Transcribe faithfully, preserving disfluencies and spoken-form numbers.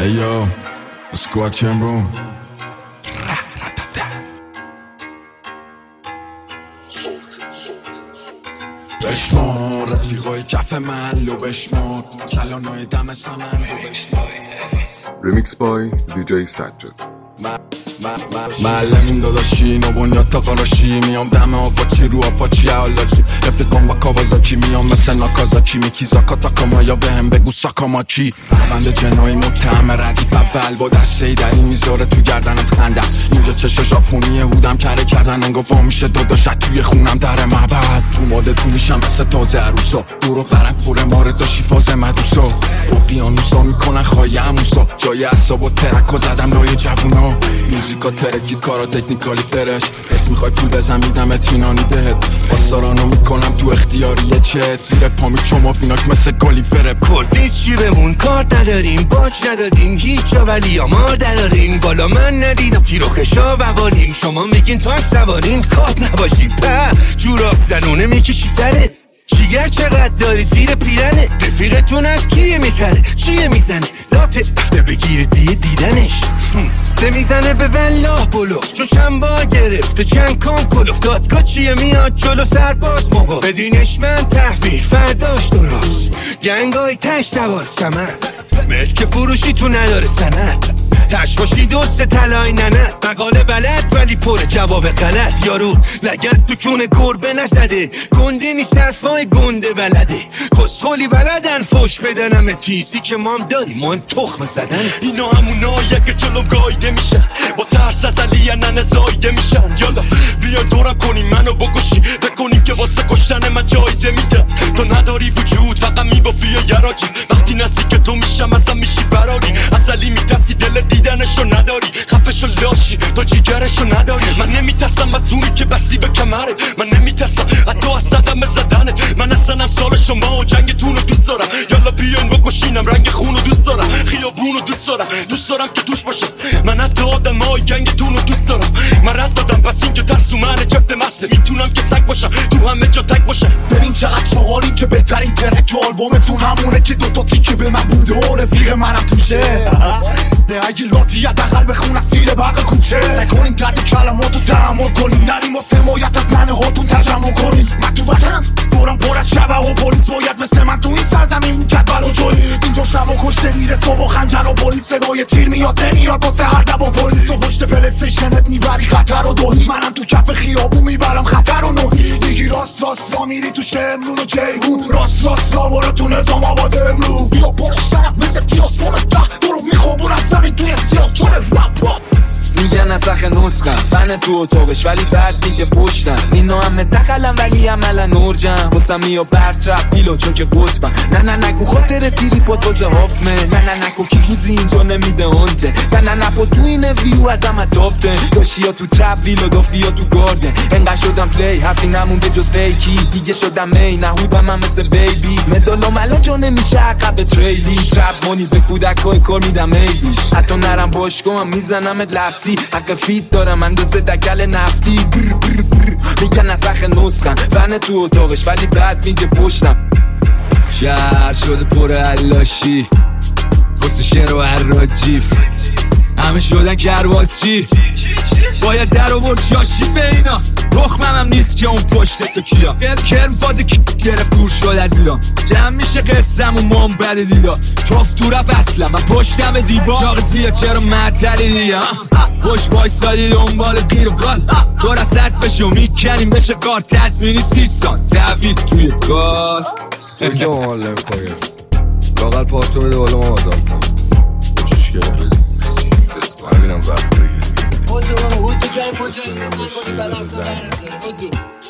Hey yo, squad chamber. بشمار رفیقای کف من لو بشمار کلانای دم سمن لو بشمار. Remix by دی جی سجاد. معلمین داداشی نو بنیاد تا قراشی میام دم آپاچی رو آپاچی حالاچی رفیقان با کاوازاکی میام مثل ناکازاکی میکی زاکاتا کاما یا به هم بگو ساکاماکی بند جنایی متهم ردیف اول با دسته ای در این میذاره تو گردنت خنده است اینجا چشه ژاپنیه هودم کره کردن انگا وا میشه داداشت توی خونم در معبد تو ماده تو میشم مثل تازه عروسا دورو فرنگ پور مارد داشی فاز مدوسا اقیانوسا میکنن خواهی هموسا جای اصاب و ترک و زدم لای جوونا موزیکا ترکی کارا تکنیکالی فرش پس میخوای پول بزن میدم اتینانی بهت باستارانو میکنم تو اختیاریه چت زیر پامی چما فیناک مثل گالی فرب کردیز چی بمون کار نداریم باج ندادیم هیچ جا ولی آمار نداریم بالا من ندیدم تیرو خشا بواریم شما میگین تاک سوارین کات نباشیم په جوراب زنونه میکشی سره چیگر چقدر داری زیر پیرنه رفیقتون از کیه میخره چیه میزنه لاته رفته بگیر دیه دیدنش ده میزنه به والله بلوف چون چند بار گرفته چند کام کلوف دادگاه چیه میاد جلو سرباز موقع بدینش من تحویل فرداش درست گنگای تش سوار سمن ملک فروشی تو نداره سند تش باشی دوست تلای ننه مقاله بلد ولی پر جواب غلط یارو لگت تو کونه گربه نزده گنده نی صرفای گنده بلده کسخولی بلدن فوش بدنم تیزی که مام داری مهم تخم زدن اینا همونایی که جلو گایده میشن با ترس از علی ننه زایده میشن یالا بیا دورم کنی منو بکشی بکنی که واسه کشتن من جایزه میدم تو نداری وجود فقط میبافی یا یراجی وقتی نسی که تو میشم ازم میشی فراری ازلی میترسی دل دیدنشو نداری خفشو لاشی تو جیگرشو نداری من نمیترسم از اونی که بستی به کمره من نمیترسم از تو از صدم بزدنه من اصلا امسال شما و جنگتونو دوست دارم یالا بیاین بکشینم رنگ خونو دوست دارم خیابونو دوست دارم دوست دارم که دوش باشم من حتی آدم های گنگتونو دوست دارم من رد دادم پس این که ترسو منه جبت مسته میتونم که سگ باشم تو همه جا تک باشم ببین چقدر چهاری که بهترین ترک آلبومتون همونه که دوتا تیکه به من بوده و رفیق منم توشه نه اگه لاتی حداقل بخون از تیر برق کوچه سکنیم درد کلماتو تحمل کنیم نریم واسه حمایت از منه هاتون ترجمه کنیم من تو وطنم دورم پر از شبه و پلیس باید مثل من تو این سرزمین جدول و جوید اینجا شب و کشته میره صبح و خنجر و پلیس صدای تیر میاد نمیاد واسه هر دب و پلیس و پشت پلیستیشنت میبری خطر و دوهیش منم تو کف خیابون میبرم خطر و نوهیش دیگی راست راست را میری تو شمرون و جیهون راست راست را برو تو نظام آباد امرو بیا برستنم مثل تیاس بامده برو میخوابونم زمین توی سیاه چون رپ میگن نسخ نسخم فن تو اتاقش ولی بعد دیگه پشتم اینو همه تقلم ولی عملا نرجم واسم میو برطرف پیلو چون که قطبم نه نه نگو خاطر تیری با توزه حکمه نه نه نگو کی روزی اینجا نمیده هنته نه نه نگو تو این ویو از همه دابته داشی یا تو ترپ ویلو دافی یا تو گاردن انقدر شدم پلی حرفی نمونده جز فیکی دیگه شدم می نهودم هم مثل بیبی مدالام الان جا نمیشه عقب تریلی ترپ مونی به کودکای کار میدم ایدیش حتی نرم باشگاه هم میزنم لفظی حق فیت دارم اندازه دکل نفتی بر بر بر میگن نسخ نسخم فن تو اتاقش ولی بعد میگه پشتم شهر شده پر علاشی کس شعر و حراجیف همه شدن کرواز چی باید در آورد شاشی به اینا رخمم هم نیست که اون پشت تو کیا کرم فازی کی گرفت دور شد از ایران جمع میشه قصم و مام بده دیدا توف تو رپ اصلا من پشتم دیوار جاقی بیا چرا معطلی دیگه پشت وایسادی دنبال گیر و قال دور از سرد بشو میکنیم بشه کار تصمینی سیستان تحویل توی گاز اینجا مال نمیکنیم لاغل پارتو بده بالا ما آدم کنیم خوشش گره همینم وقت بگیری خودو خودو جای خودو بسنیم بشتی بده زنگ